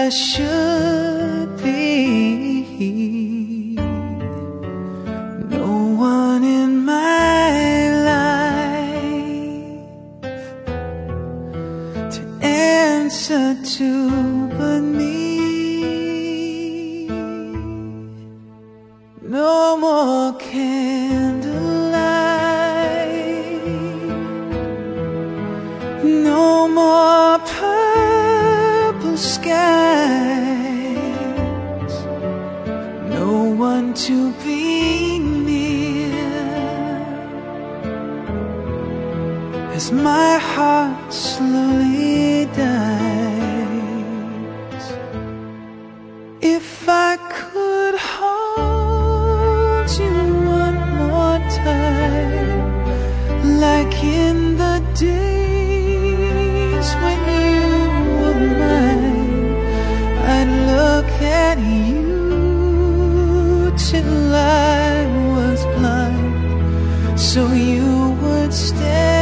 I should be. No one in my life to answer to but me. No more candlelight, no more purple skies, no one to be near, as my heart slowly dies. If I could hold you one more time, like in the days when you were mine, I'd look at you till I was blind, so you would stay.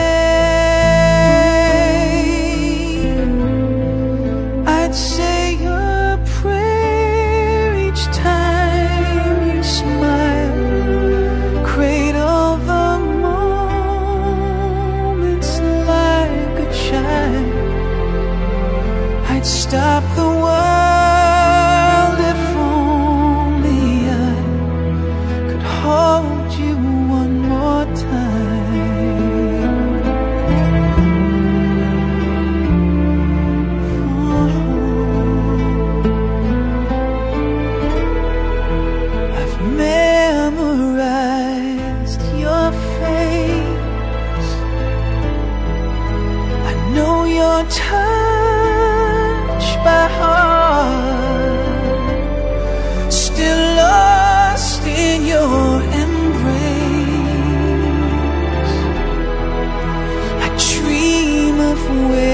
I'd say your prayer each time you smile, cradle the moments like a child. I'd stop the world if only I could hold you one more time. I've memorized your face, I know your touch by heart, still lost in your embrace. I dream of where